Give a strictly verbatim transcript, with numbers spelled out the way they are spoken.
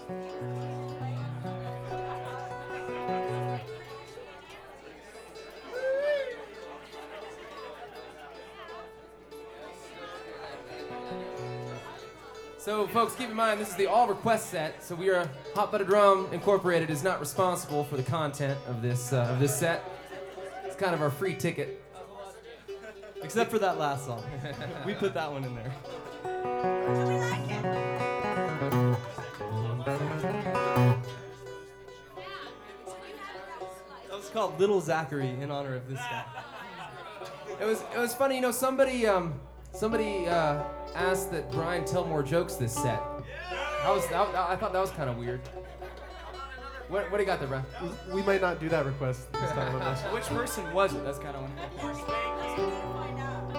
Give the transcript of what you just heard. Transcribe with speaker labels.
Speaker 1: So, folks, keep in mind, this is the all-request set, so we are, Hot Butted Drum Incorporated is not responsible for the content of this uh, of this set. It's kind of our free ticket.
Speaker 2: Except for that last song. We put that one in there.
Speaker 3: We like it.
Speaker 2: That was called Little Zachary in honor of this guy.
Speaker 1: It was it was funny, you know, somebody um somebody uh, asked that Brian tell more jokes this set. That was that, I thought that was kind of weird. What what do you got there, Brian?
Speaker 4: We might not do that request this time.
Speaker 5: Which person was it? That's kind of one.